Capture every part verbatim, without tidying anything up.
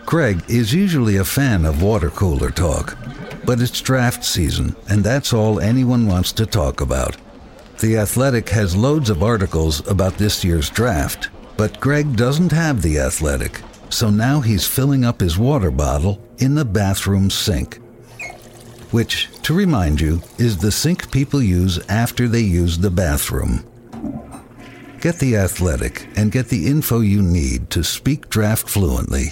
Greg is usually a fan of water cooler talk, but it's draft season, and that's all anyone wants to talk about. The Athletic has loads of articles about this year's draft, but Greg doesn't have The Athletic, so now he's filling up his water bottle in the bathroom sink. Which, to remind you, is the sink people use after they use the bathroom. Get The Athletic and get the info you need to speak draft fluently.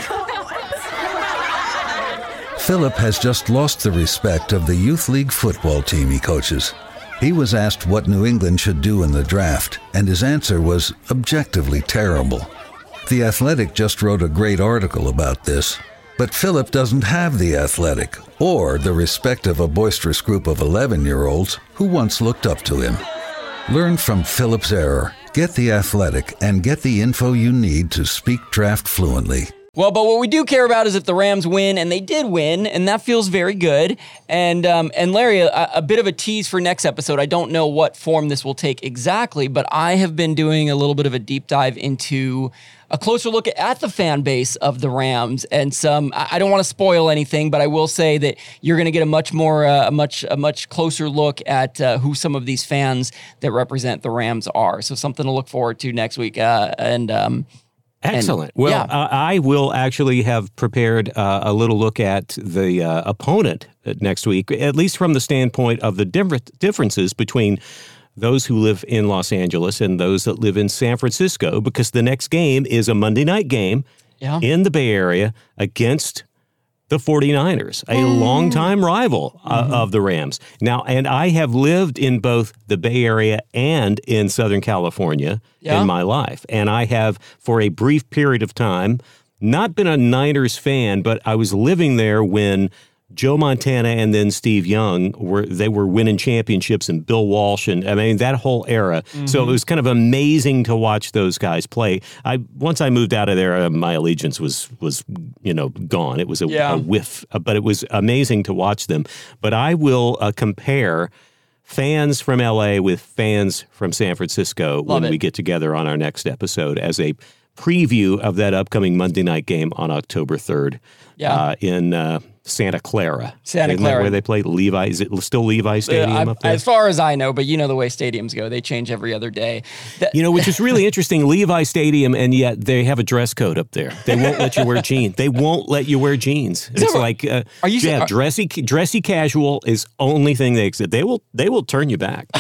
Philip has just lost the respect of the youth league football team he coaches. He was asked what New England should do in the draft, and his answer was objectively terrible. The Athletic just wrote a great article about this, but Philip doesn't have The Athletic or the respect of a boisterous group of eleven-year-olds who once looked up to him. Learn from Philip's error, get The Athletic, and get the info you need to speak draft fluently. Well, but what we do care about is if the Rams win, and they did win, and that feels very good. And um, and Larry, a, a bit of a tease for next episode. I don't know what form this will take exactly, but I have been doing a little bit of a deep dive into a closer look at the fan base of the Rams, and some. I don't want to spoil anything, but I will say that you're going to get a much more, uh, a much, a much closer look at uh, who some of these fans that represent the Rams are. So something to look forward to next week. Uh, and um, Excellent. And, well, yeah. uh, I will actually have prepared uh, a little look at the uh, opponent next week, at least from the standpoint of the different differences between those who live in Los Angeles and those that live in San Francisco, because the next game is a Monday night game yeah. in the Bay Area against the 49ers, a mm. longtime rival uh, mm-hmm. of the Rams. Now, and I have lived in both the Bay Area and in Southern California yeah. in my life. And I have, for a brief period of time, not been a Niners fan, but I was living there when Joe Montana and then Steve Young were they were winning championships, and Bill Walsh, and I mean that whole era. Mm-hmm. So it was kind of amazing to watch those guys play. I once I moved out of there, uh, my allegiance was was you know gone. It was a, yeah. a whiff, uh, but it was amazing to watch them. But I will uh, compare fans from L A with fans from San Francisco Love when it. we get together on our next episode as a preview of that upcoming Monday night game on October third yeah. uh, in uh, Santa Clara. Santa Isn't Clara. that where they play Levi? Is it still Levi Stadium Uh, I, up there? as far as I know, but you know the way stadiums go, they change every other day. That, You know, which is really interesting, Levi Stadium, and yet they have a dress code up there. They won't let you wear jeans. They won't let you wear jeans. It's that- like, uh, are you- yeah, are- dressy dressy casual is only thing they accept. They will they will turn you back.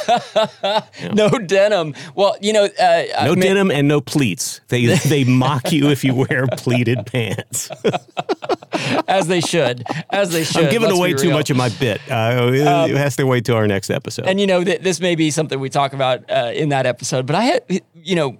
No denim. Well, you know, uh, No I mean, denim and no pleats. They they mock you if you wear pleated pants. as they should, as they should. I'm giving let's away be too real. much of my bit. Uh, it, Um, it has to wait till our next episode. And you know, th- this may be something we talk about uh, in that episode, but I had, you know,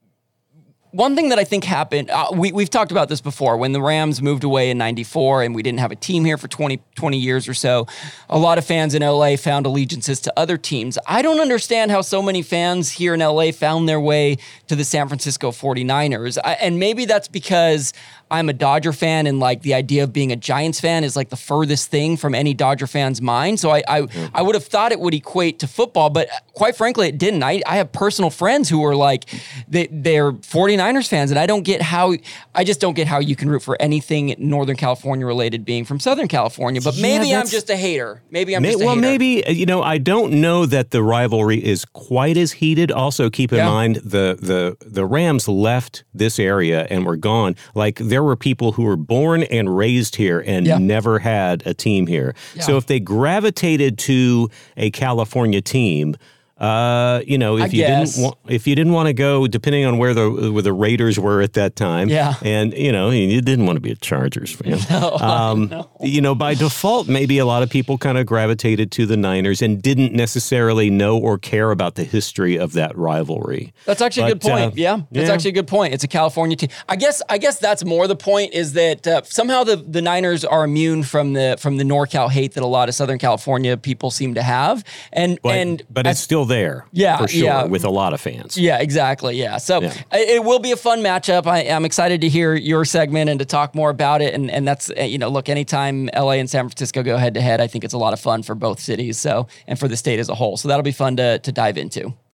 one thing that I think happened, uh, we, we've talked about this before, when the Rams moved away in ninety-four and we didn't have a team here for twenty, twenty years or so, a lot of fans in L A found allegiances to other teams. I don't understand how so many fans here in L A found their way to the San Francisco 49ers. I, and maybe that's because I'm a Dodger fan, and like the idea of being a Giants fan is like the furthest thing from any Dodger fan's mind. So I I, mm. I would have thought it would equate to football, but quite frankly, it didn't. I, I have personal friends who are like, they, they're 49ers fans, and I don't get how, I just don't get how you can root for anything Northern California related being from Southern California. But maybe yeah, I'm just a hater. Maybe I'm may, just a well, hater. Well, maybe, you know, I don't know that the rivalry is quite as heated. Also, keep in Yeah. mind, the, the, the Rams left this area and were gone. Like, there were people who were born and raised here and Yeah. never had a team here. Yeah. So if they gravitated to a California team, uh, you know, if I you guess. didn't want, if you didn't want to go, depending on where the where the Raiders were at that time, Yeah. and you know, you didn't want to be a Chargers fan. No, um, no. You know, by default, maybe a lot of people kind of gravitated to the Niners and didn't necessarily know or care about the history of that rivalry. That's actually a But, good point. uh, yeah, that's yeah. actually a good point. It's a California team. I guess. I guess that's more the point. Is that uh, somehow the, the Niners are immune from the from the NorCal hate that a lot of Southern California people seem to have, and But, and but it's still there, Yeah, for sure, yeah. with a lot of fans. Yeah, exactly. Yeah. So Yeah. it, it will be a fun matchup. I, I'm excited to hear your segment and to talk more about it. And and that's, uh, you know, look, anytime L A and San Francisco go head to head, I think it's a lot of fun for both cities. So, and for the state as a whole. So that'll be fun to to dive into.